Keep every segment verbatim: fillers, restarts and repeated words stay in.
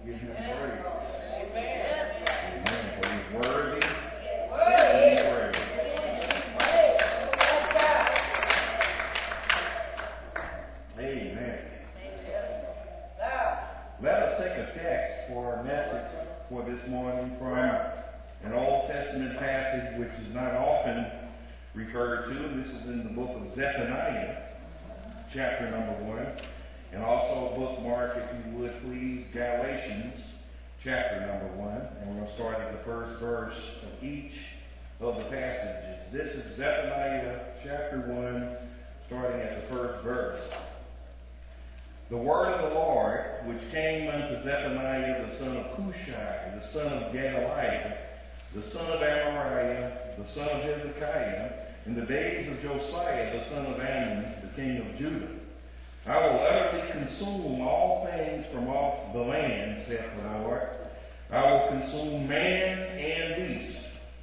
give him praise. Amen. For he's worthy to be praised. Amen. Let us take a text for our message for this morning from an Old Testament passage which is not often referred to. This is in the book of Zephaniah, chapter number one. And also bookmark, if you would please, Galatians, chapter number one. And we're going to start at the first verse of each of the passages. This is Zephaniah, chapter one, starting at the first verse. The word of the Lord, which came unto Zephaniah, the son of Cushai, the son of Gedaliah, the son of Amariah, the son of Hezekiah, in the days of Josiah, the son of Ammon, the king of Judah. I will utterly consume all things from off the land, saith the Lord. I will consume man and beast.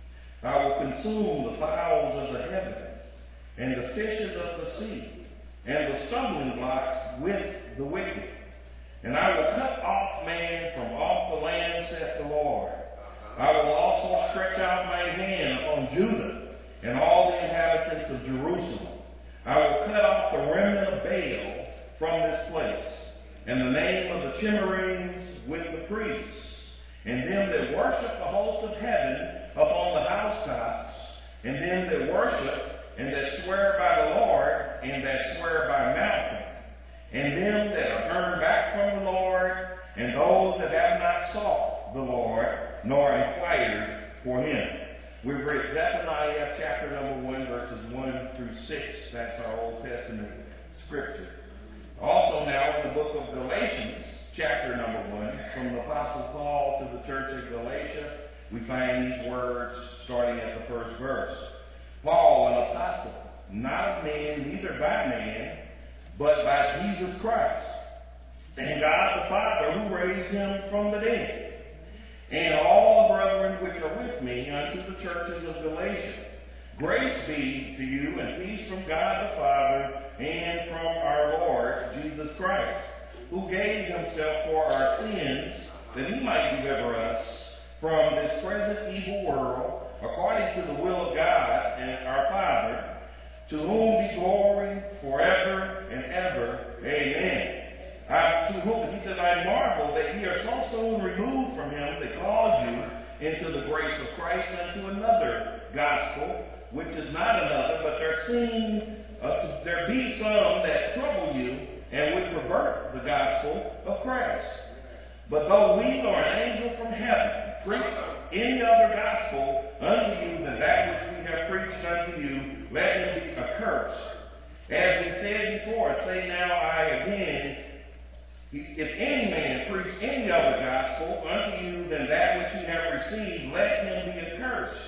I will consume the fowls of the heaven, and the fishes of the sea, and the stumbling blocks with the wicked. And I will cut off man from off the land, saith the Lord. I will also stretch out my hand upon Judah and all the inhabitants of Jerusalem. I will cut off the remnant of Baal from this place, and the name of the Chimerims with the priests, and them that worship the host of heaven upon the housetops, and them that worship and that swear by the Lord, and that swear by mountain, and them that are turned back from the Lord, and those that have not sought the Lord, nor inquired for him. We've read Zephaniah chapter number one, verses one through six. That's our Old Testament scripture. Also now in the book of Galatians, chapter number one, from the Apostle Paul to the church of Galatia, we find these words starting at the first verse. Paul, an apostle, not of man, neither by man, but by Jesus Christ, and God the Father who raised him from the dead, and all the brethren which are with me unto the churches of Galatia. Grace be to you and peace from God the Father and from our Lord Jesus Christ, who gave himself for our sins, that he might deliver us from this present evil world, according to the will of God and our Father, to whom be glory forever and ever. Amen. I, to whom, he said, I marvel that ye are so soon removed from him that called you into the grace of Christ unto another gospel, which is not another, but there seem uh, there be some that trouble you and would pervert the gospel of Christ. But though we or an angel from heaven preach any other gospel unto you than that which we have preached unto you, let him be accursed. As we said before, say now I again, if any man preach any other gospel unto you than that which ye have received, let him be accursed.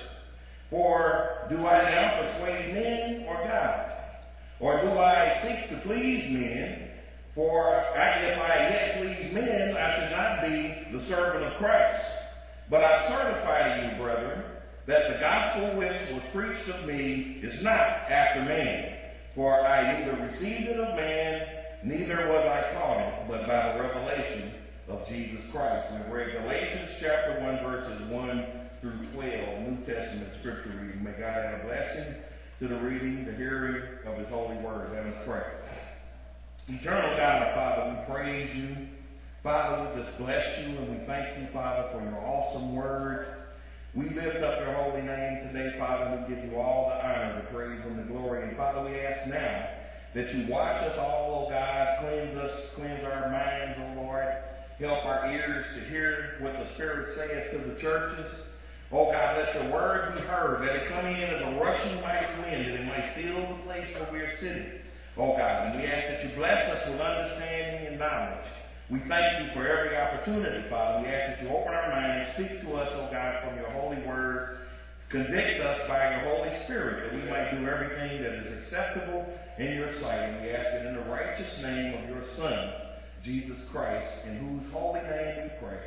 For do I now persuade men or God? Or do I seek to please men? For if I yet please men, I should not be the servant of Christ. But I certify to you, brethren, that the gospel which was preached of me is not after man. For I neither received it of man, neither was I taught it, but by the revelation of Jesus Christ. We read Galatians chapter one, verses one through twelve, New Testament scripture reading. May God add a blessing to the reading, the hearing of his holy word. Let us pray. Eternal God, our Father, we praise you. Father, we just bless you, and we thank you, Father, for your awesome word. We lift up your holy name today, Father. We give you all the honor, the praise, and the glory. And Father, we ask now that you wash us all, O God, cleanse us, cleanse our minds, O Lord. Help our ears to hear what the Spirit saith to the churches. Oh God, let the word be heard, let it come in as a rushing mighty wind, that it might fill the place where we are sitting. Oh God, and we ask that you bless us with understanding and knowledge. We thank you for every opportunity, Father. We ask that you open our minds, speak to us, oh God, from your holy word. Convict us by your Holy Spirit, that we might do everything that is acceptable in your sight. And we ask it in the righteous name of your Son, Jesus Christ, in whose holy name we pray.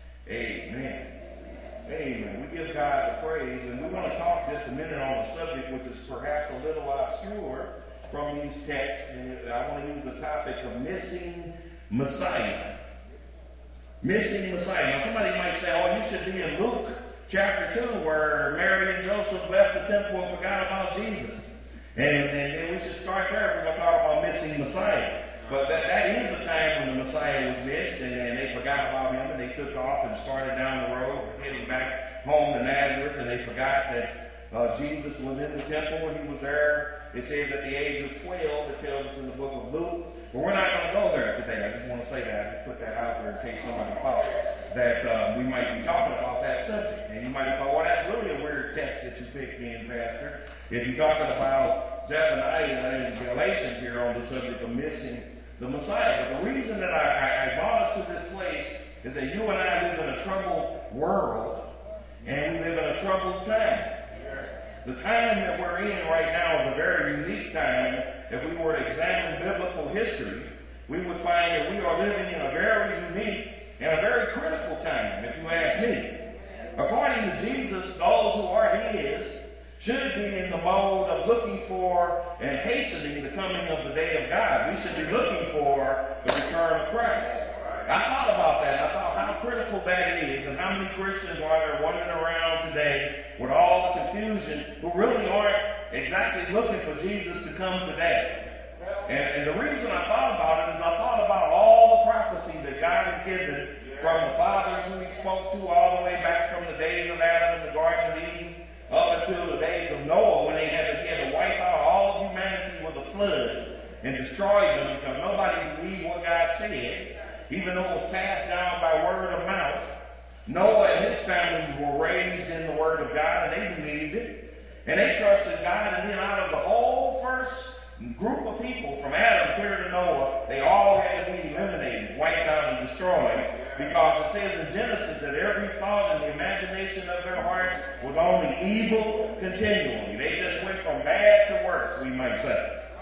Amen. Amen. We give God the praise, and we want to talk just a minute on a subject which is perhaps a little obscure from these texts, and I want to use the topic of missing Messiah. Missing Messiah. Now somebody might say, oh, you should be in Luke chapter two where Mary and Joseph left the temple and forgot about Jesus. And, and, and we should start there if we're going to talk about missing Messiah. But that, that is the time when the Messiah was missed, and, and they forgot about him, and they took off and started down the road, heading back home to Nazareth, and they forgot that uh, Jesus was in the temple when he was there. It says at the age of twelve, it tells us in the book of Luke. But we're not going to go there today. I just want to say that. I just put that out there in case somebody thought that um, we might be talking about that subject. And you might have thought, well, that's really a weird text that you picked in, Pastor. If you're talking about Zephaniah and Galatians here on the subject of missing the Messiah. But the reason that I, I, I brought us to this place is that you and I live in a troubled world, and we live in a troubled time. The time that we're in right now is a very unique time. If we were to examine biblical history, we would find that we are living in a very unique and a very critical time, if you ask me. According to Jesus, those who are his should be in the mode of looking for and hastening the coming of the day of God. We should be looking for the return of Christ. I thought about that. I thought how critical that is, and how many Christians are there wandering around today with all the confusion who really aren't exactly looking for Jesus to come today. And, and the reason I thought about it is I thought about all the prophecy that God has given from the fathers who he spoke to all the way back from the days of Adam in the Garden of Eden up until the days of Noah when they had to, he had to wipe out all of humanity with a flood and destroy them because nobody believed what God said. Even though it was passed down by word of mouth, Noah and his family were raised in the Word of God, and they believed it. And they trusted God, and then out of the whole first group of people, from Adam clear to Noah, they all had to be eliminated, wiped out, and destroyed. Because it says in Genesis that every thought and the imagination of their hearts was only evil continually. They just went from bad to worse, we might say.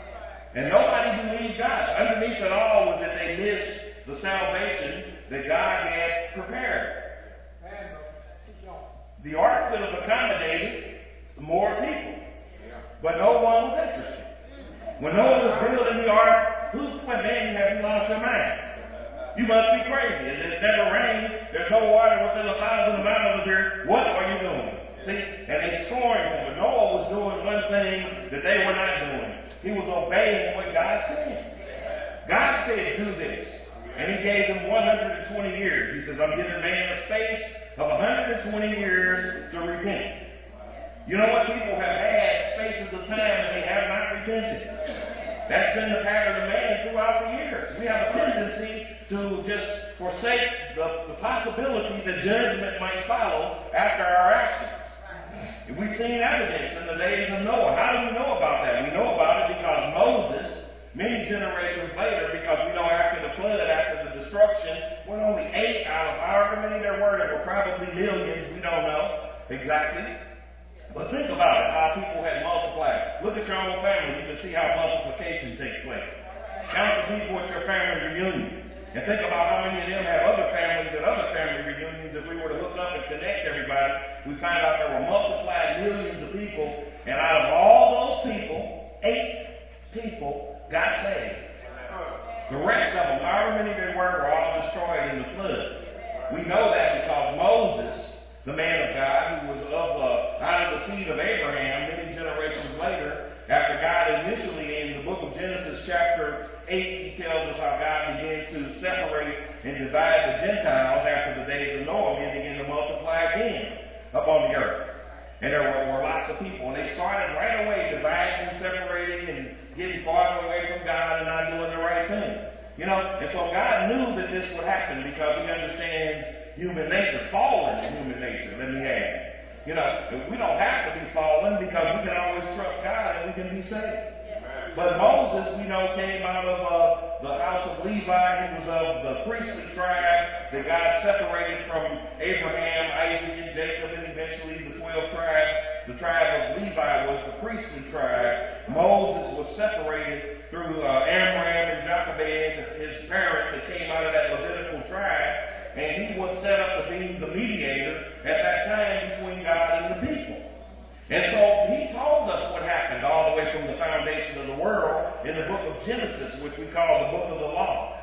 And nobody believed God. Underneath it all was that they missed the salvation that God had prepared. The ark could have accommodated more people, but no one was interested. When Noah was building the ark, who went, man, have you lost your mind? You must be crazy. It's never rained. There's no water within a thousand miles of here. What are you doing? See? And they scorned him. But Noah was doing one thing that they were not doing. He was obeying what God said. God said, do this. And he gave them one hundred twenty years. He says, I'm giving man a space of one hundred twenty years to repent. You know what? People have had spaces of time and they have not repented. That's been the pattern of man throughout the years. We have a tendency to just forsake the, the possibility that judgment might follow after our actions. We've seen evidence in the days of Noah. How do we know about that? We know about it because Moses, many generations later, because we know after the flood, after the destruction, when only eight out of however many there were, there were probably millions, we don't know exactly. But think about it, how people had multiplied. Look at your own family, you can see how multiplication takes place. Count the people at your family reunion. And think about how many of them have other families at other family reunions. If we were to look up and connect everybody, we find out there were multiplied millions of people, and out of all those people, eight people got saved. The rest of them, however many they were, were all destroyed in the flood. We know that because Moses, the man of God, who was of uh, out of the seed of Abraham, many generations later, after God initially in the book of Genesis chapter eight, he tells us how God began to separate and divide the Gentiles after the days of Noah, and began to multiply again upon the earth. And there were, were lots of people, and they started right away dividing and separating and getting farther away from God and not doing the right thing. You know, and so God knew that this would happen because he understands human nature, fallen human nature, let me add. You know, we don't have to be fallen because we can always trust God and we can be saved. But Moses, we know, came out of uh, the house of Levi. He was of the priestly tribe that God separated from Abraham, Isaac, and Jacob, and eventually the twelve tribes. The tribe of Levi was the priestly tribe. Moses was separated through uh, Amram and Jochebed, his parents that came out of that Levitical tribe. And he was set up to be the mediator at that time between God and the people. And so he told us what happened all the way from the foundation of the world in the book of Genesis, which we call the book of the law.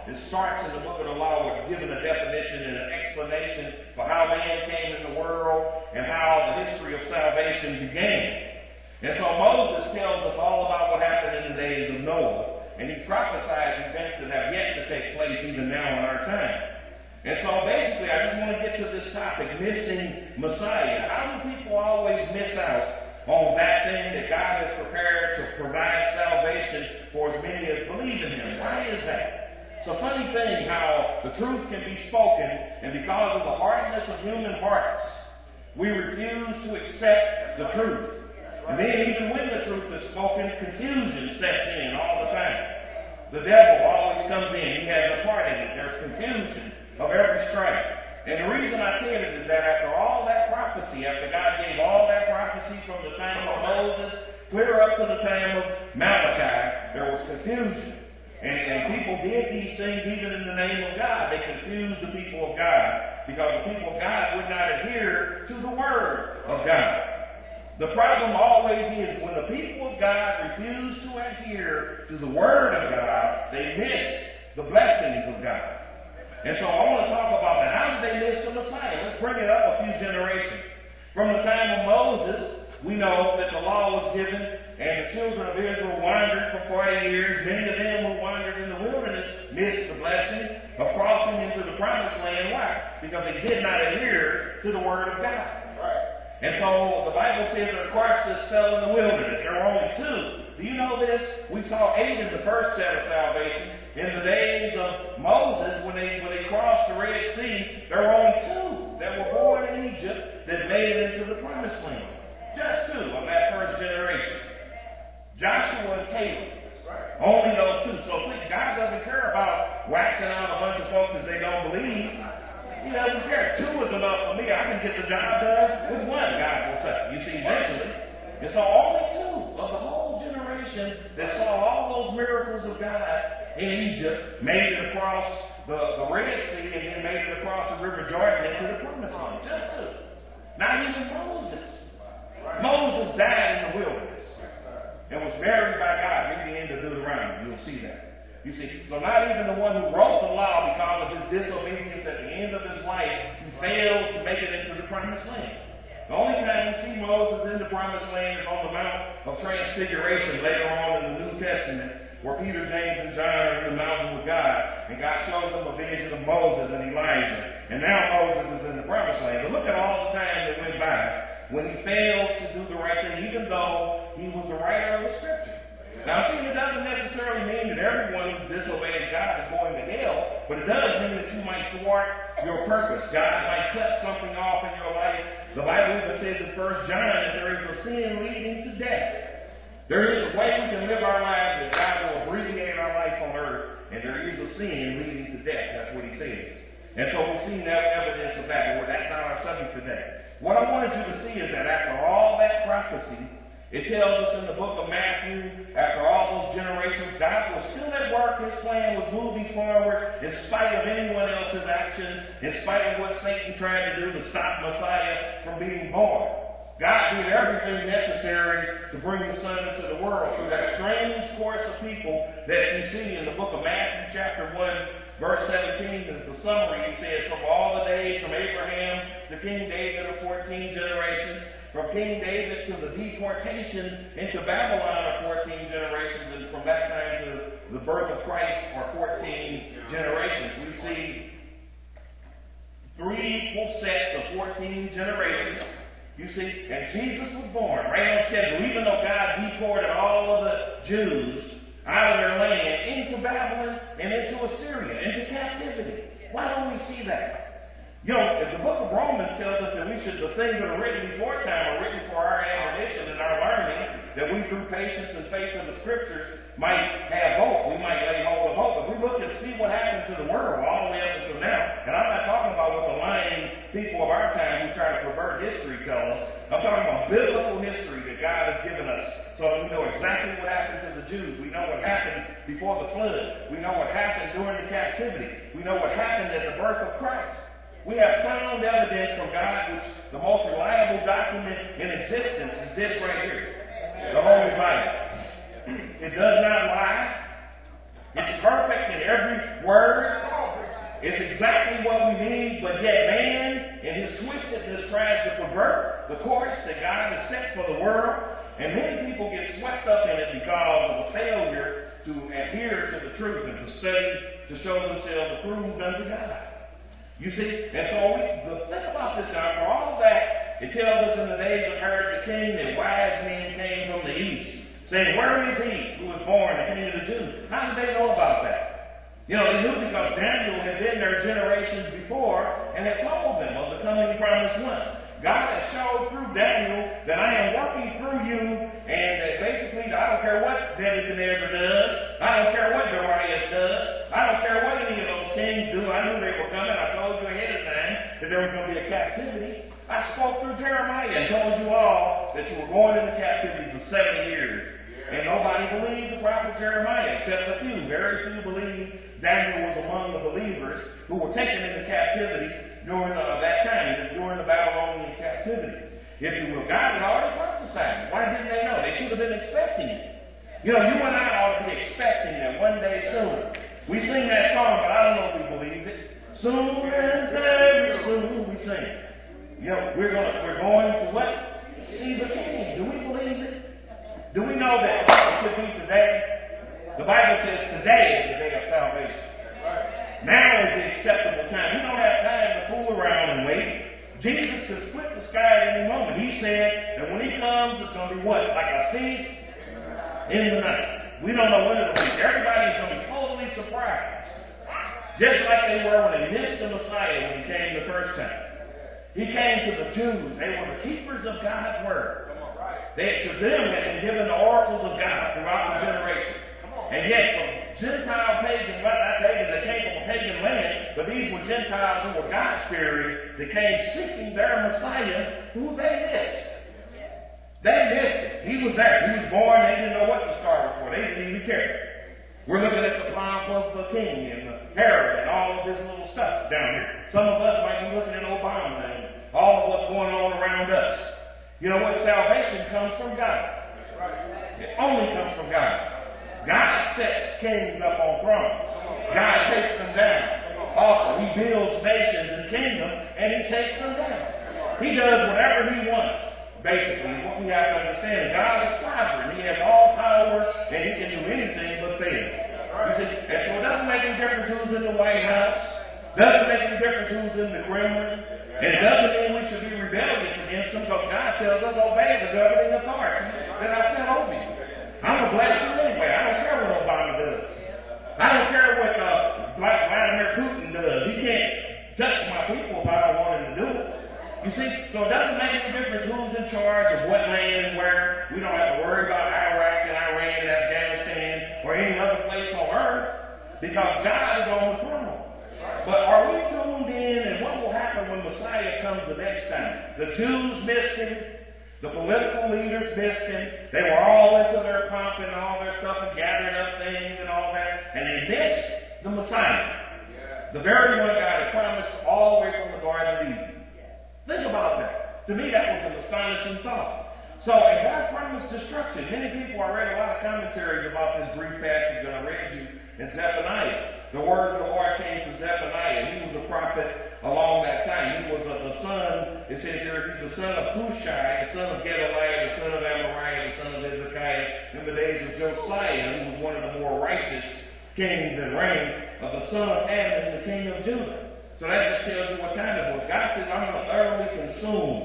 it starts in the book of the law with giving a definition and an explanation for how man came in the world and how the history of salvation began. And so Moses tells us all about what happened in the days of Noah, and he prophesies events that have yet to take place even now in our time. And so basically, I just want to get to this topic, missing Messiah. How do people always miss out on that thing that God has prepared to provide salvation for as many as believe in Him? Why is that? It's a funny thing how the truth can be spoken, and because of the hardness of human hearts, we refuse to accept the truth. And then even when the truth is spoken, confusion sets in all the time. The devil always comes in. He has a part in it. There's confusion of every stripe. And the reason I said it is that after all that prophecy, after God gave all that prophecy from the time of Moses, clear up to the time of Malachi, there was confusion. And, and people did these things even in the name of God. They confused the people of God because the people of God would not adhere to the Word of God. The problem always is when the people of God refuse to adhere to the Word of God, they miss the blessings of God. And so I want to talk about that. How did they miss the Messiah? Let's bring it up a few generations. From the time of Moses, we know that the law was given, and the children of Israel wandered for forty years. Many of them who wandered in the wilderness missed the blessing of crossing into the promised land. Why? Because they did not adhere to the Word of God. Right. And so the Bible says that the carcasses fell in the wilderness. There were only two. Do you know this? We saw eight in the first set of salvation. In the days of Moses, when they when they crossed the Red Sea, there were only two that were born in Egypt that made it into the promised land. Just two of that first generation. Joshua and Caleb. Only those two. So please, God doesn't care about waxing out a bunch of folks that they don't believe. He doesn't care. Two is enough for me. I can get the job done with one, God will say. You see, eventually. And so only two of the whole generation that saw all those miracles of God in Egypt made it across the, the Red Sea and then made it across the River Jordan into the promised land. Just two. Not even Moses. Moses died in the wilderness and was buried by God. Read the end of Deuteronomy. You'll see that. You see, so not even the one who wrote the law, because of his disobedience at the end of his life, he failed to make it into the promised land. The only time we see Moses in the promised land is on the Mount of Transfiguration later on in the New Testament, where Peter, James, and John are in the mountain with God, and God shows them a vision of Moses and Elijah. And now Moses is in the promised land. But look at all the time that went by when he failed to do the right thing, even though he was the writer of the Scripture. Now, see, it doesn't necessarily mean that everyone who disobeys God is going to hell, but it does mean that you might thwart your purpose. God might cut something off in your life. The Bible even says in First John that there is a sin leading to death. There is a way we can live our lives that God will abbreviate our life on earth, and there is a sin leading to death. That's what he says. And so we've seen that evidence of that, but that's not our subject today. What I wanted you to see is that after all that prophecy, it tells us in the book of Matthew, after all those generations, God was still at work. His plan was moving forward in spite of anyone else's actions, in spite of what Satan tried to do to stop Messiah from being born. God did everything necessary to bring the Son into the world through that strange course of people that you see in the book of Matthew chapter one, verse seventeen is the summary. He says, from all the days from Abraham to King David are fourteen generations. From King David to the deportation into Babylon are fourteen generations, and from that time to the birth of Christ are fourteen generations. We see three equal sets of fourteen generations. You see, and Jesus was born right on schedule, even though God deported all of the Jews out of their land into Babylon and into Assyria, into captivity. Why don't we see that? You know, if the book of Romans tells us that we should, the things that are written before time are written for our admonition and our learning, that we through patience and faith in the Scriptures might have hope. We might lay hold of hope. If we look and see what happened to the world all the way up until now, and I'm not talking about what the lying people of our time who try to pervert history tell us. I'm talking about biblical history that God has given us. So we know exactly what happened to the Jews. We know what happened before the flood. We know what happened during the captivity. We know what happened at the birth of Christ. We have sound evidence from God, which the most reliable document in existence is this right here, the Holy Bible. It does not lie. It's perfect in every word. It's exactly what we need, but yet man, in his twistedness, tries to pervert the course that God has set for the world, and many people get swept up in it because of a failure to adhere to the truth and to study to show themselves approved unto God. You see, and so we the think about this now. For all that, it tells us in the days of Herod the king that wise men came from the east, saying, "Where is he who was born the king of the Jews?" How did they know about that? You know, they knew because Daniel had been there generations before and had told them of the coming promised one. God has showed through Daniel that I am working through you, and that basically I don't care what Nebuchadnezzar does, I don't care what Darius does, I don't care what any of those kings do. I knew they were coming. I told you ahead of time that there was going to be a captivity. I spoke through Jeremiah and told you all that you were going into captivity for seven years. And nobody believed the prophet Jeremiah except a few. Very few believed Daniel was among the believers who were taken into captivity during uh, that time, during the Babylonian captivity. If you will, God had already prophesied. Why didn't they know? They should have been expecting it. You know, you and I ought to be expecting that one day soon. We sing that song, but I don't know if we believe it. Soon and very soon we sing. You know, we're going we're going to what? See the King. Do we believe it? Do we know that it could be today? The Bible says today is the day of salvation. Now is the acceptable time. We don't have time to fool around and wait. Jesus could split the sky at any moment. He said that when he comes, it's going to be what? Like a thief in the night. We don't know when it'll be. Everybody's going to be totally surprised. Just like they were when they missed the Messiah when he came the first time. He came to the Jews. They were the keepers of God's word. They, to them, had been given the oracles of God throughout the generation. And yet, from Gentile pagans, well, not pagans, they came from a pagan land, but these were Gentiles who were God-fearing, that came seeking their Messiah, who they missed. They missed it. He was there. He was born. They didn't know what the star was for. They didn't even care. We're looking at the pomp of the king and the Herod and all of this little stuff down here. Some of us might be looking at Obama and all of what's going on around us. You know what? Salvation comes from God. It only comes from God. God sets kings up on thrones. God takes them down. Also, he builds nations and kingdoms, and he takes them down. He does whatever he wants. Basically, what we have to understand is God is sovereign. He has all power, and he can do anything but fail. You see, and so it doesn't make any difference who's in the White House. Doesn't make any difference who's in the Kremlin. And it doesn't mean we should be rebellious against them, because God tells us obey the governing authority that I sent over you. I'm going to bless you anyway. I don't care what Obama does. I don't care what uh, Vladimir Putin does. He can't touch my people if I don't want him to do it. You see, so it doesn't make any difference who's in charge of what land and where. We don't have to worry about Iraq and Iran and Afghanistan or any other place on earth, because God is on the throne. But are we tuned in, and what will happen when Messiah comes the next time? The Jews missed him. The political leaders missed him. They were all into their pomp and all their stuff and gathering up things and all that. And they missed the Messiah. The very one God had promised all the way from the Garden of Eden. Think about that. To me, that was an astonishing thought. So, and God promised destruction. Many people, I read a lot of commentaries about this brief passage that I read you in Zephaniah. The word of the Lord came to Zephaniah. He was a prophet along that time. He was a, the son, it says here, he's the son of Hushai, the son of Gedaliah, the son of Amariah, the son of Hezekiah, in the days of Josiah, who was one of the more righteous kings that reigned, of the son of Amon, the king of Judah. So that just tells you what kind of book. God says, I'm going to thoroughly consume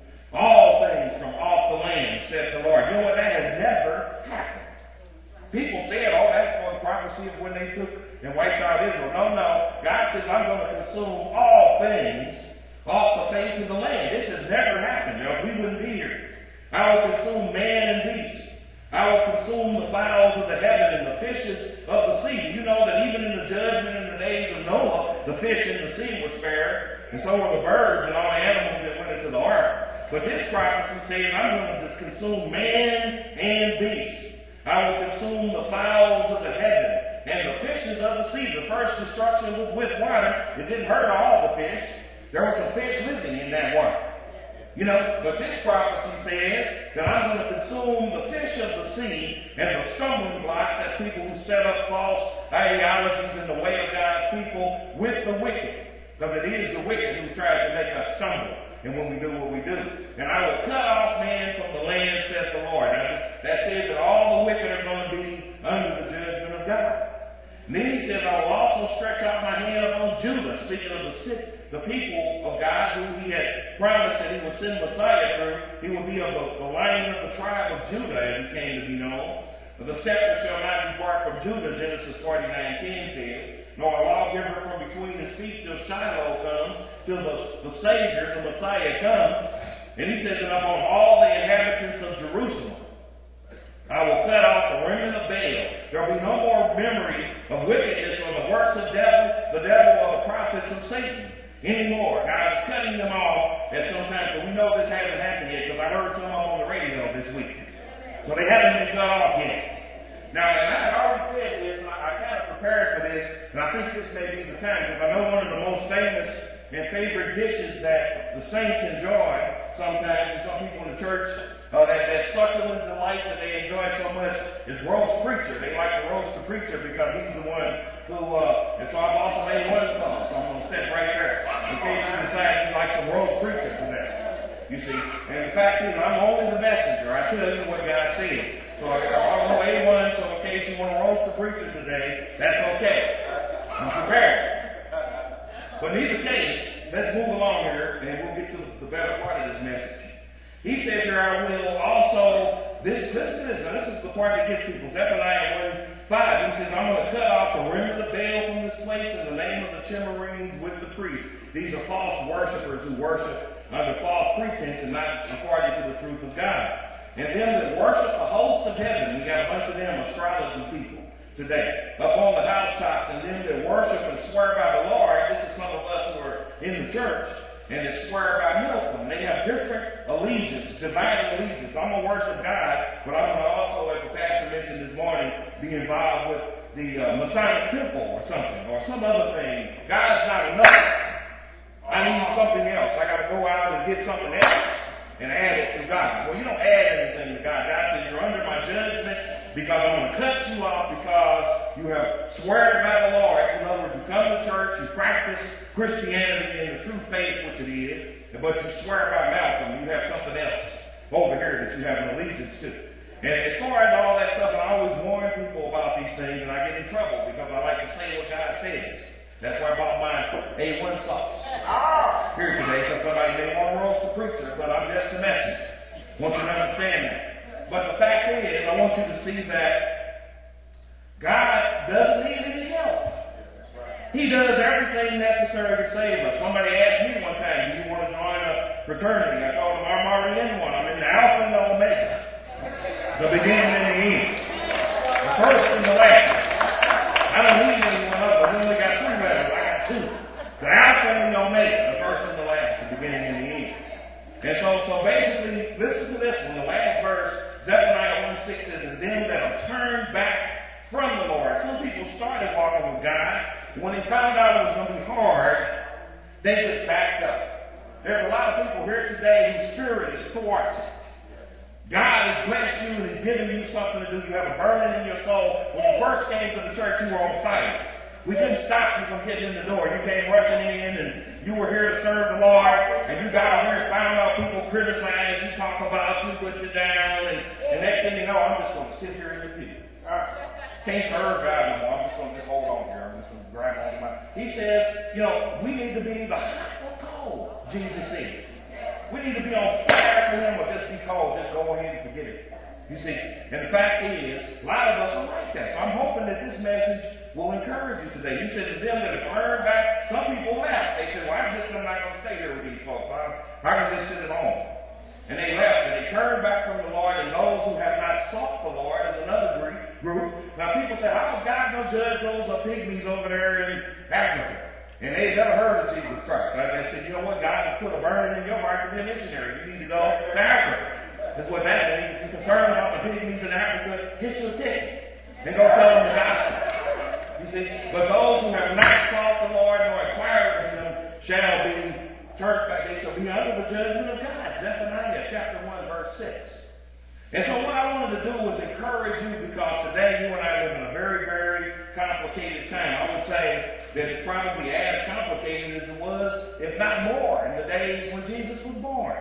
all things from off the land, said the Lord. You know what? That has never happened. People said, oh, that's for the prophecy of when they took and wiped out Israel. No, no. God says, I'm going to consume all things off the face of the land. This has never happened. You know, we wouldn't be here. I will consume man and beast. I will consume the fowls of the heaven and the fishes of the sea. You know that even in the judgment in the days of Noah, the fish in the sea were spared, and so were the birds and all the animals that went into the ark. But this prophecy says, I'm going to just consume man and beast. I will consume the fowls of the heaven and the fishes of the sea. The first destruction was with water. It didn't hurt all the fish. There was some fish living in that water. You know, but this prophecy says that I'm going to consume the fish of the sea and the stumbling block, that's people who set up false ideologies in the way of God's people, with the wicked. Because it is the wicked who tries to make us stumble. And when we do what we do. And I will cut off man from the land, saith the Lord. Now, that says that all the wicked are going to be under the judgment of God. And then he says, I will also stretch out my hand upon Judah, speaking of the sick, the people of God who he had promised that he would send Messiah through. He will be of the, the line of the tribe of Judah, as he came to be known. But the scepter shall not depart from Judah, Genesis forty-nine ten says, nor a lawgiver from between his feet till Shiloh comes, till the, the Savior, the Messiah, comes. And he says that upon all the inhabitants of Jerusalem, I will cut off the remnant of Baal. There will be no more memory of wickedness or the works of devil, the devil or the prophets of Satan anymore. God is cutting them off at some time, but we know this hasn't happened yet because I heard some of them on the radio this week. So they haven't been cut off yet. Now, and I had already said this, and I, I kind of prepared for this, and I think this may be the time, because I know one of the most famous and favorite dishes that the saints enjoy sometimes, and some people in the church, uh, that, that succulent delight that they enjoy so much is roast preacher. They like to roast the preacher because he's the one who, uh, and so I've also made one song, so I'm going to sit right there in case you decide you like some roast preacher today. You see, and the fact is, I'm only the messenger. I tell you what God said. So I don't know anyone, so in case you want to roast the preacher today, that's okay. I'm prepared. But in either case, let's move along here, and we'll get to the better part of this message. He says here, I will also, this, this is, this is the part that gets people. Zephaniah one five, he says, I'm going to cut off the remnant of Baal from this place in the name of the Chimerims with the priests. These are false worshipers who worship under false pretense and not according to the truth of God. And them that worship the host of heaven, we got a bunch of them astrology people today, up on the housetops, and them that worship and swear by the Lord. This is some of us who are in the church, and that swear by Milton. They have different allegiance, divided allegiance. I'm going to worship God, but I'm going to also, as the pastor mentioned this morning, be involved with the uh, Masonic temple or something, or some other thing. God's not enough. I need something else. I got to go out and get something else and add it to God. Well, you don't add anything to God. God says you're under my judgment because I'm going to cut you off because you have sweared by the Lord. In other words, you come to church, you practice Christianity in the true faith, which it is, but you swear by Malcolm. You have something else over here that you have an allegiance to. And as far as all that stuff, I always warn people about these things, and I get in trouble because I like to say what God says. That's why I bought my A one sauce here today, because somebody may want to roast the preacher, but I'm just a messenger. I want you to understand that. But the fact is, I want you to see that God doesn't need any help. He does everything necessary to save us. Somebody asked me one time, do you want to join a fraternity? I told them, I'm already in one. I'm in the Alpha and the Omega. The beginning and the end. The first and the last. I don't need anyone else. I've only got three letters. I got two. The Alpha and the Omega. The first and the last. The beginning and the end. And so, so basically, listen to this one. The last verse, Zephaniah one six says, and them that have turned back from the Lord. Some people started walking with God. When they found out it was going to be hard, they just backed up. There's a lot of people here today whose spirit is thwarted. God has blessed you and He's given you something to do. You have a burning in your soul. When you first came to the church, you were on fire. We couldn't stop you from getting in the door. You came rushing in and you were here to serve the Lord. And you got out here and found out people criticize you, talk about you, put you down. And, and next thing you know, I'm just going to sit here in your pew. Can't serve God no more. I'm just going to just hold on here. I'm just going to grab on to my... He says, you know, we need to be the hot or cold, Jesus said. We need to be on fire for Him or just be cold. Just go ahead and forget it. You see, and the fact is, a lot of us are like that. So I'm hoping that this message will encourage you today. You said to them that have turned back, some people left. They said, well, I'm just I'm not going to stay here with these folks. I'm, I can just sit at home. And they left, and they turned back from the Lord, and those who have not sought the Lord is another group. group. Now, people say, how is God going to judge those of pygmies over there in Africa? And they've never heard of Jesus Christ. Like I said, you know what? God has put a burden in your heart to be a missionary. You need to go to Africa. That's what that means. If you're concerned about the pygmies in Africa, get your ticket and go tell them the gospel. You see? But those who have not sought the Lord nor inquired of Him shall be church back then shall be under the judgment of God. Zephaniah chapter one, verse six. And so what I wanted to do was encourage you, because today you and I live in a very, very complicated time. I would say that it's probably as complicated as it was, if not more, in the days when Jesus was born.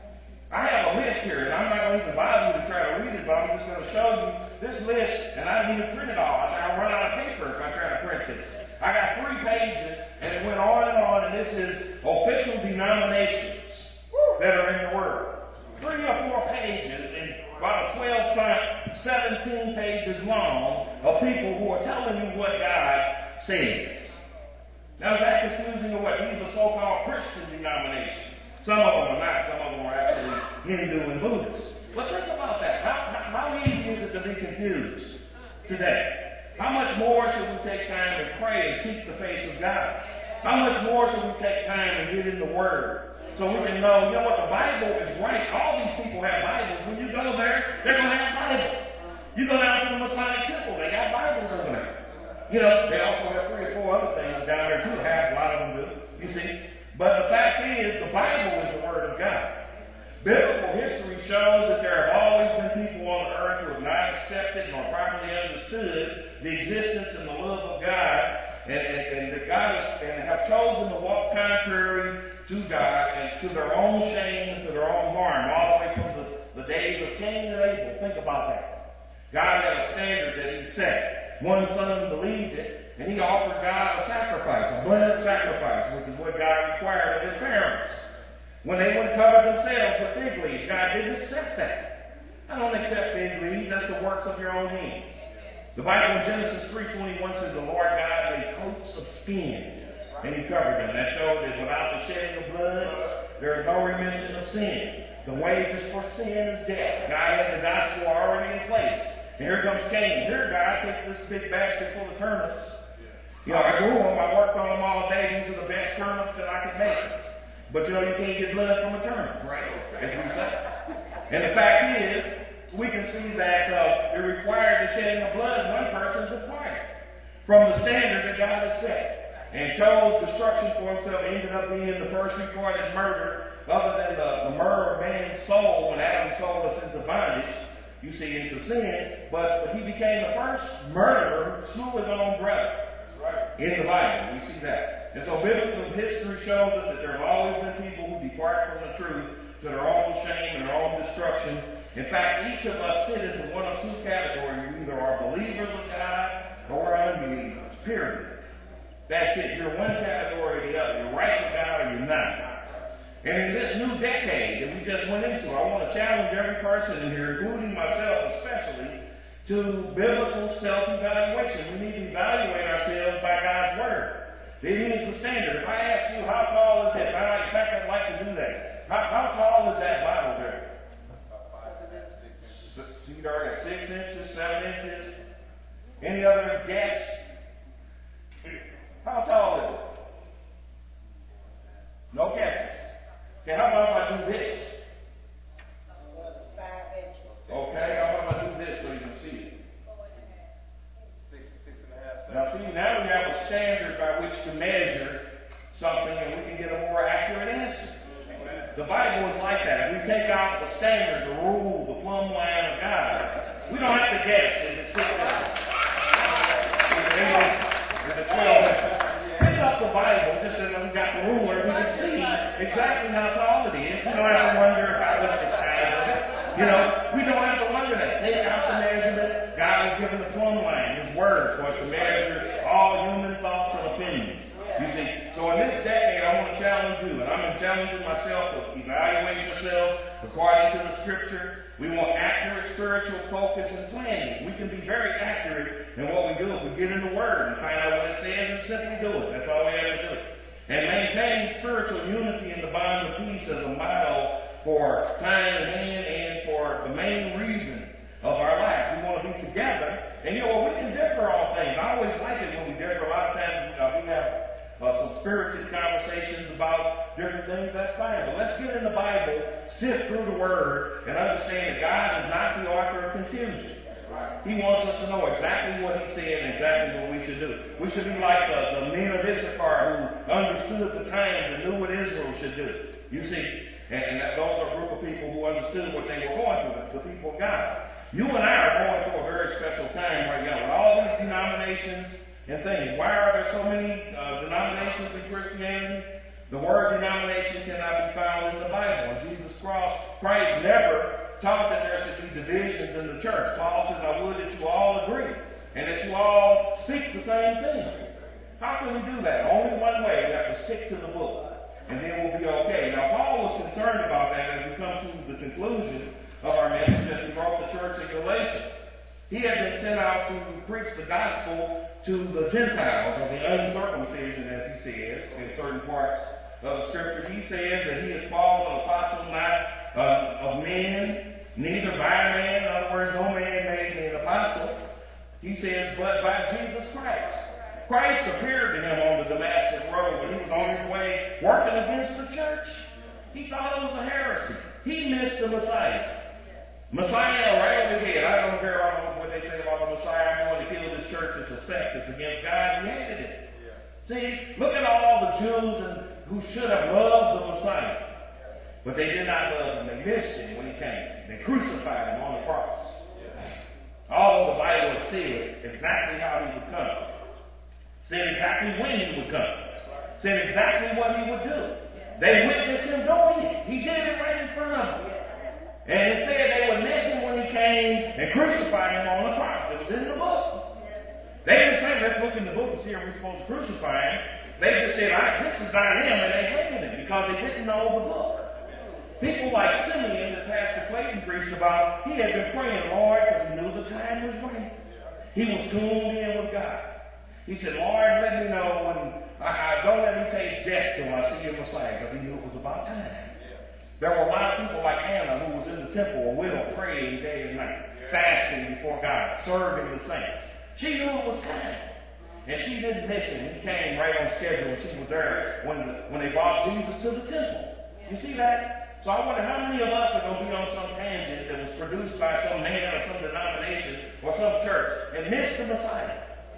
I have a list here, and I'm not going to even bother you to try to read it, but I'm just going to show you this list, and I didn't even print it all. I'll run out of paper if I try to print this. I got three pages, and it went on and on, and this is official denominations that are in the Word. Three or four pages, and about twelve font, seventeen pages long, of people who are telling you what God says. Now, is that confusing or what? These are so-called Christian denominations. Some of them are not. Some of them are actually Hindu and Buddhist. But think about that. How, how, how easy is it to be confused today? How much more should we take time to pray and seek the face of God? How much more should we take time and get in the Word so we can know, you know what, the Bible is right. All these people have Bibles. When you go there, they're going to have Bibles. You go down to the Masonic Temple, they got Bibles over there. You know, they also have three or four other things down there too. Half, a lot of them do, you see. But the fact is, the Bible is the Word of God. Biblical history shows that there have always been people on the earth who have not accepted nor properly understood the existence and the love of God, and, and, and that God is, and have chosen to walk contrary to God and to their own shame and to their own harm, all the way from the, the days of Cain and Abel. Think about that. God had a standard that He set. One son believed it, and he offered God a sacrifice, a blood sacrifice, which is what God required of His parents. When they would cover themselves with fig leaves, God didn't accept that. I don't accept fig leaves. That's the works of your own hands. The Bible in Genesis three twenty-one says the Lord God made coats of skin, and He covered them. That shows that without the shedding of blood, there is no remission of sin. The wages for sin is death. God had the gospel already in place. And here comes Cain. Here, God, take this big basket full of turnips. You know, I grew them. I worked on them all day. These are the best turnips that I could make. But, you know, you can't get blood from a turnip, right? As we say. And the fact is, we can see that uh, it required the shedding of blood. One person's required from the standard that God has set. And chose destruction for himself. Ended up being the first recorded murder, other than the, the murder of man's soul when Adam sold us into bondage. You see, into sin, but, but he became the first murderer who slew his own brother. Right. In the Bible, we see that. And so biblical history shows us that there have always been people who depart from the truth to their own shame and their own destruction. In fact, each of us fit into one of two categories. We either are believers of God or we're unbelievers, period. That's it. You're one category or the other. You're right with God or you're not. And in this new decade that we just went into, I want to challenge every person in here, including myself especially, to biblical self-evaluation. We need to evaluate ourselves by God's Word. It is the standard. If I ask you, how tall is this? I like, in fact, I'd like to do that. How, how tall is that Bible there? So you got six inches, seven inches. Any other guess? How tall is it? No guesses. Okay, how about if I do this? Okay, how about if I do this so you can see it? Six, six and a half. Now see, now we have a standard by which to measure something and we can get a more accurate answer. The Bible is like that. If we take out the standard, the rule, the plumb line of God, we don't have to guess if it's six inches. If it's twelve inches. Pick up the Bible, just as we got the ruler, we can see exactly how tall it is. We don't have to wonder if I look at the size of it. You know, we don't have to wonder that. Take out the measurement. God has given the plumb line, His Word, for us to measure all human thoughts and opinions. You see, so in this decade, I want to challenge you, and I'm challenging myself to evaluate yourself according to the Scripture. We want accurate spiritual focus and planning. We can be very accurate in what we do if we get in the Word and find out what it says and simply do it. That's all we have to do. And maintain spiritual unity in the bond of peace as a model for time and hand and for the main reason of our life. We want to be together. And you know, we can differ on things. I always like it when we differ. A lot of times uh, we have uh, some spirited conversations about different things. That's fine. But let's get in the Bible, sift through the Word, and understand that God is not the author of confusion. He wants us to know exactly what he said and exactly what we should do. We should be like the, the men of Issachar who understood the times and knew what Israel should do. You see, and, and that, those are a group of people who understood what they were going through, the people of God. You and I are going through a very special time right now with all these denominations and things. Why are there so many uh, denominations in Christianity? The word denomination cannot be found in the Bible. And Jesus Christ never taught that there should be divisions in the church. Paul says, I would that you all agree and that you all speak the same thing. How can we do that? Only one way. We have to stick to the book, and then we'll be okay. Now, Paul was concerned about that as we come to the conclusion of our message as we wrote the church in Galatia. He had been sent out to preach the gospel to the Gentiles, or the uncircumcision, as he says, in certain parts of the scripture. He says that he is Paul, an apostle, not uh, of men, neither by man. In other words, no man made me an apostle. He says, but by Jesus Christ. Christ appeared to him on the Damascus road when he was on his way working against the church. He thought it was a heresy. He missed the Messiah. Messiah right over his head. I don't care I don't know what they say about the Messiah. I'm going to kill this church. It's a sect. It's against God. He hated it. Yeah. See, look at all the Jews and, who should have loved the Messiah. But they did not love him. They missed him when he came. They crucified him on the cross. Yeah. Although the Bible had said exactly how he would come. Said exactly when he would come. Said exactly what he would do. They witnessed him doing it. He did it right in front of them. And it said they would miss him when he came and crucified him on the cross. It was in the book. They didn't say, let's look in the book and see if we're supposed to crucify him. They just said, all right, this is not him, and they hated him because they didn't know the book. People like Simeon that Pastor Clayton preached about, he had been praying, Lord, because he knew the time was right. He was tuned in with God. He said, Lord, let me know when, I, I don't let me taste death till I see your Messiah, because he knew it was about time. There were a lot of people like Anna who was in the temple, a widow, praying day and night, fasting before God, serving the saints. She knew it was time. And she didn't miss him. He came right on schedule, and she was there when, the, when they brought Jesus to the temple. You see that? So I wonder how many of us are going to be on some tangent that was produced by some man or some denomination or some church and miss the Messiah.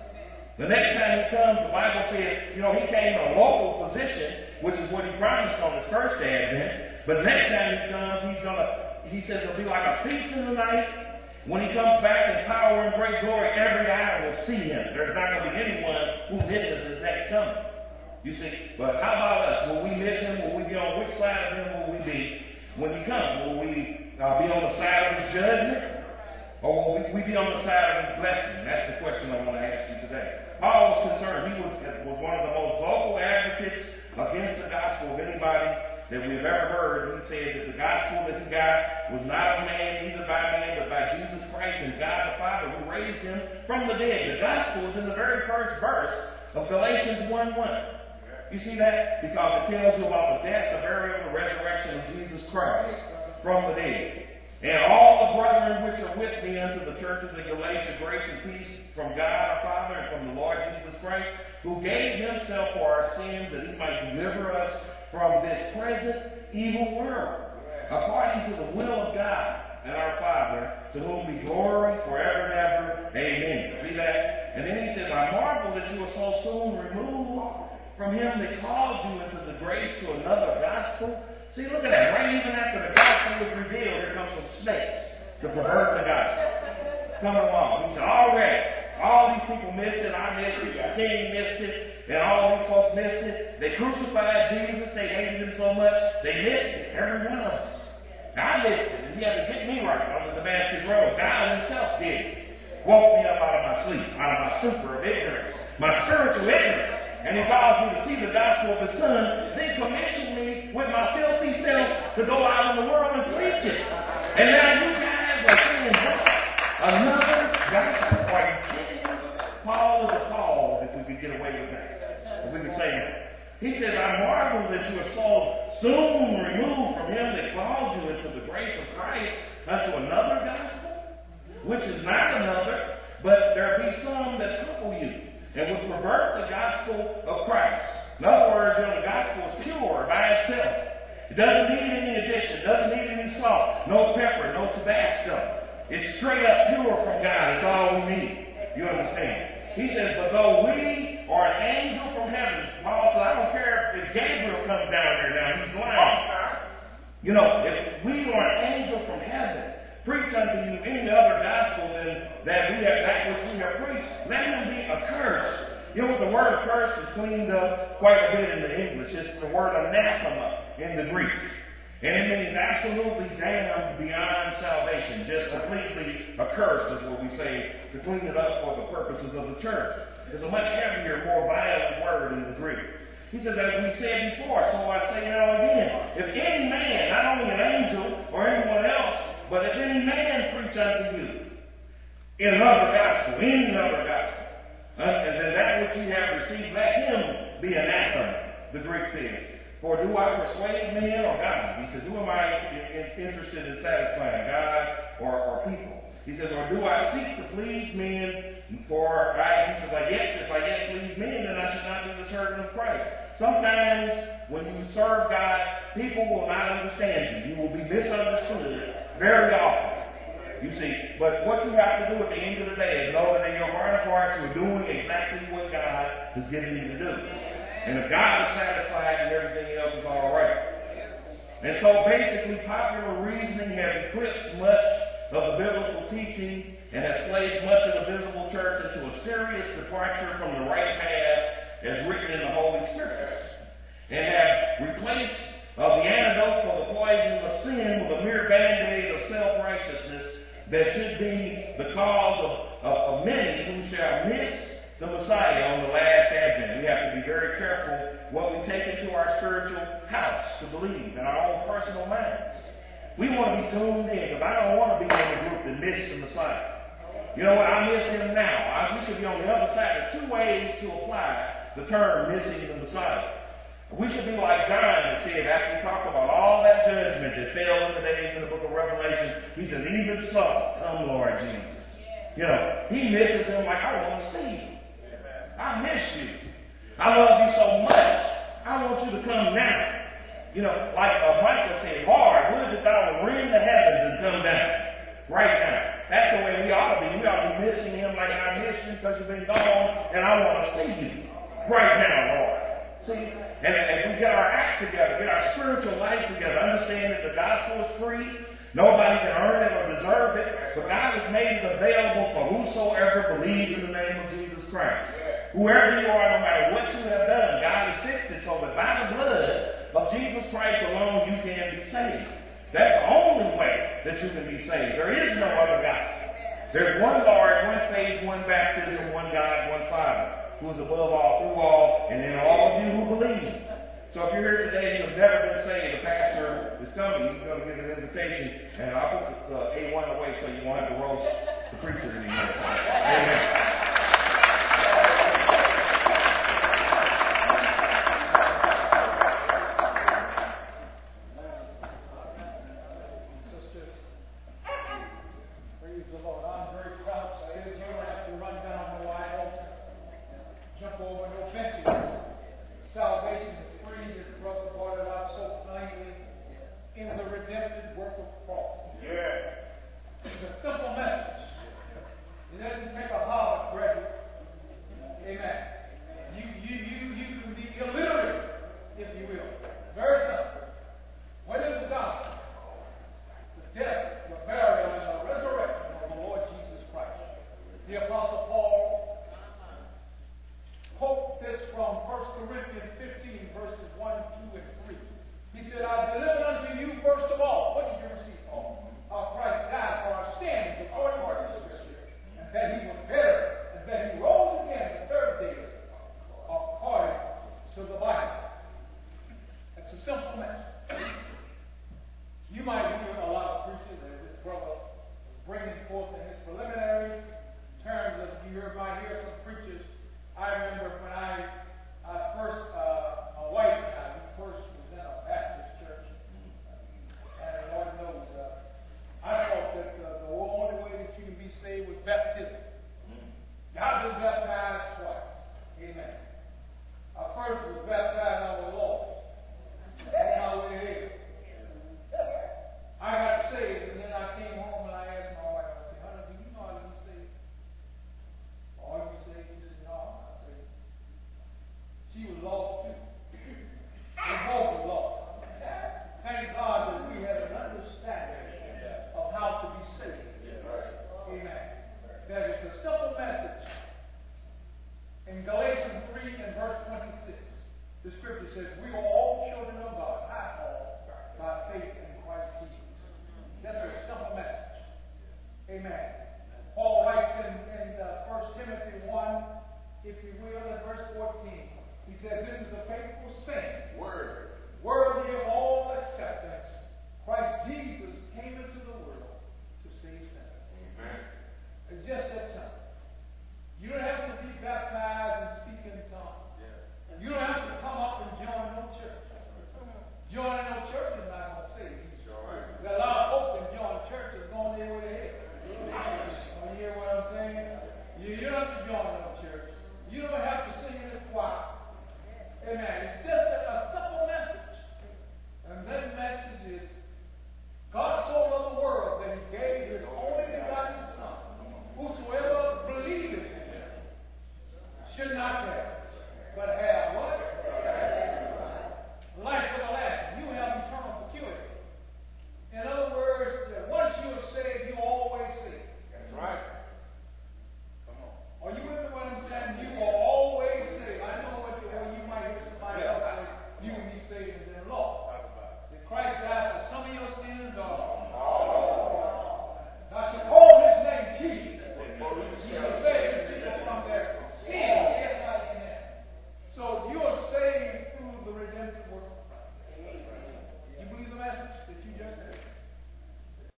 The next time he comes, the Bible says, you know, he came in a local position, which is what he promised on his first advent. But next time he comes, he's gonna, he says it'll be like a thief in the night. When he comes back in power and great glory, every eye will see him. There's not going to be anyone who misses his next coming. You see, but how about us? Will we miss him? Will we be on which side of him will we be when he comes? Will we uh, be on the side of his judgment? Or will we, we be on the side of his blessing? That's the question I want to ask you today. Paul was concerned. He was, was one of the most vocal advocates against the gospel of anybody that we've ever heard. He said that the gospel that he got was not of man, neither by man, but by Jesus Christ and God the Father who raised him from the dead. The gospel is in the very first verse of Galatians one one. You see that? Because it tells you about the death, the burial, the resurrection of Jesus Christ from the dead. And all the brethren which are with me unto the churches of Galatia, grace and peace from God our Father and from the Lord Jesus Christ, who gave himself for our sins that he might deliver us from this present evil world, according to the will of God and our Father, to whom be glory forever and ever. Amen. See that? And then he says, I marvel that you are so soon removed from him that called you into the grace to another gospel. See, look at that. Right even after the gospel was revealed, here comes some snakes to pervert the gospel. Coming along. He said, already, all these people missed it. I missed it. The king missed it. And all these folks missed it. They crucified Jesus. They hated him so much. They missed it. Every one of us. Now, I missed it. And he had to get me right on the Damascus road. God himself did. Woke me up out of my sleep, out of my stupor of ignorance, my spiritual ignorance. And he caused me to see the gospel of his Son. Then commissioned me with my filthy self to go out in the world and preach it. And now you guys are saying, what? Another gospel? Are you kidding? Paul is appalled if we could get away with that. If we could say that. He says, I marvel that you are so soon removed from him that called you into the grace of Christ unto another gospel, which is not another, but there be some that trouble you and would pervert the gospel of Christ. In other words, you know, the gospel is pure by itself. It doesn't need any addition. It doesn't need any salt. No pepper. No Tabasco. It's straight up pure from God. It's all we need. You understand? He says, but though we are an angel from heaven, Paul said, I don't care if Gabriel comes down here now. He's blind. You know, if we are an angel from heaven, preach unto you any other gospel than that we have, that which we have preached, let him be accursed. You know what the word curse is cleaned up quite a bit in the English. It's the word anathema in the Greek. And it means absolutely damned beyond salvation. Just completely accursed is what we say to clean it up for the purposes of the church. It's a much heavier, more violent word in the Greek. He says, as we said before, so I say now again, if any man, not only an angel or anyone else, but if any man preach unto you in another gospel, any other gospel, uh, and then that which you have received, let him be anathema, the Greek says. For do I persuade men or God? He says, who am I interested in satisfying, God or, or people? He says, or do I seek to please men? For I, he says, I yet, if I yet please men, then I should not be the servant of Christ. Sometimes when you serve God, people will not understand you. You will be misunderstood very often. You see, but what you have to do at the end of the day is know that in your heart of hearts you're doing exactly what God has given you to do. And if God is satisfied, and everything else is all right. And so basically popular reasoning has eclipsed much of the biblical teaching and has placed much of the visible church into a serious departure from the right path as written in the Holy Scriptures. And have replaced uh, the antidote for the poison of sin with a mere band-aid of self-righteousness that should be the cause of, of, of many who shall miss the Messiah on the last advent. We have to be very careful what we take into our spiritual house to believe in our own personal minds. We want to be tuned in, because I don't want to be in the group that missed the Messiah. You know what? I miss him now. I, we should be on the other side. There's two ways to apply the term missing the Messiah. We should be like John that said, after he talked about all that judgment that fell in the days in the book of Revelation, he said, even so, come Lord Jesus. You know, he misses them like, I want to see you. I miss you. I love you so much. I want you to come now. You know, like uh, Michael said, Lord, would that thou would rend the heavens and come down right now. That's the way we ought to be. We ought to be missing him like I miss you because you've been gone, and I want to see you right now, Lord. See? And if we get our act together, get our spiritual life together, understand that the gospel is free. Nobody can earn it or deserve it, but God has made it available for whosoever believes in the name of Jesus Christ. Whoever you are, no matter what you have done, God has fixed it so that by the blood of Jesus Christ alone you can be saved. That's the only way that you can be saved. There is no other gospel. There's one Lord, one faith, one baptism, one God, one Father, who is above all, through all, and in all of you who believe. So if you're here today and you've never been saved, the pastor is coming. He's going to give an invitation, and I'll put the uh, A one away so you won't have to roast the preacher anymore. Amen.